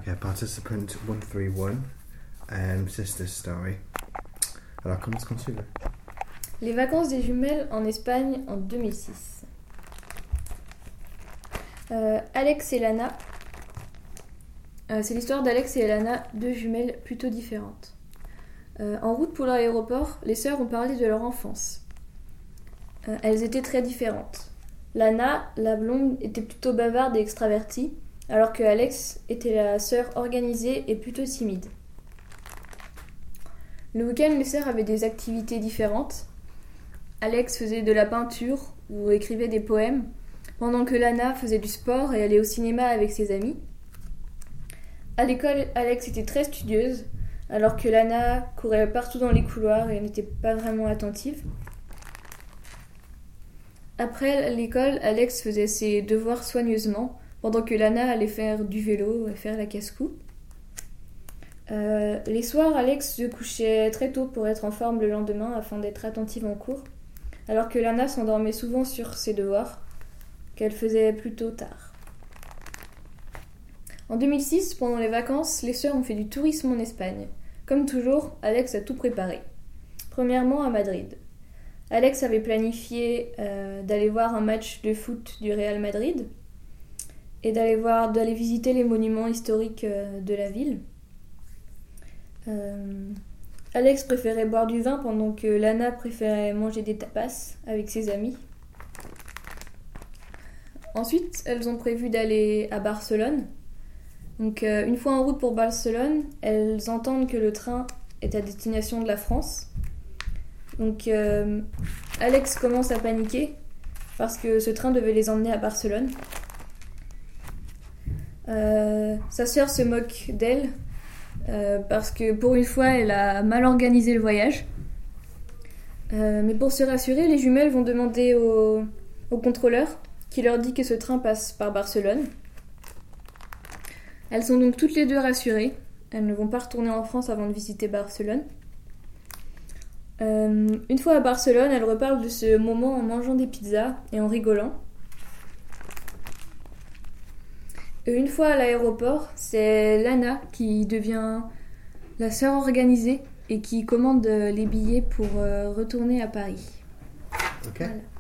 Okay, participant 131, Sister's Story. Alors, comment est-ce qu'on suit? Les vacances des jumelles en Espagne en 2006. Alex et Lana. C'est l'histoire d'Alex et Lana, deux jumelles plutôt différentes. En route pour l'aéroport, les sœurs ont parlé de leur enfance. Elles étaient très différentes. Lana, la blonde, était plutôt bavarde et extravertie, alors que Alex était la sœur organisée et plutôt timide. Le week-end, les sœurs avaient des activités différentes. Alex faisait de la peinture ou écrivait des poèmes, pendant que Lana faisait du sport et allait au cinéma avec ses amis. À l'école, Alex était très studieuse, alors que Lana courait partout dans les couloirs et n'était pas vraiment attentive. Après l'école, Alex faisait ses devoirs soigneusement, pendant que Lana allait faire du vélo et faire la casse-cou. Les soirs, Alex se couchait très tôt pour être en forme le lendemain afin d'être attentive en cours, alors que Lana s'endormait souvent sur ses devoirs, qu'elle faisait plutôt tard. En 2006, pendant les vacances, les sœurs ont fait du tourisme en Espagne. Comme toujours, Alex a tout préparé. Premièrement, à Madrid. Alex avait planifié d'aller voir un match de foot du Real Madrid et d'aller visiter les monuments historiques de la ville. Alex préférait boire du vin pendant que Lana préférait manger des tapas avec ses amis. Ensuite, elles ont prévu d'aller à Barcelone. Donc, une fois en route pour Barcelone, elles entendent que le train est à destination de la France. Donc, Alex commence à paniquer parce que ce train devait les emmener à Barcelone. Sa sœur se moque d'elle parce que pour une fois, elle a mal organisé le voyage. Mais pour se rassurer, les jumelles vont demander au contrôleur qui leur dit que ce train passe par Barcelone. Elles sont donc toutes les deux rassurées. Elles ne vont pas retourner en France avant de visiter Barcelone. Une fois à Barcelone, elles reparlent de ce moment en mangeant des pizzas et en rigolant. Une fois à l'aéroport, c'est Lana qui devient la sœur organisée et qui commande les billets pour retourner à Paris. Ok. Voilà.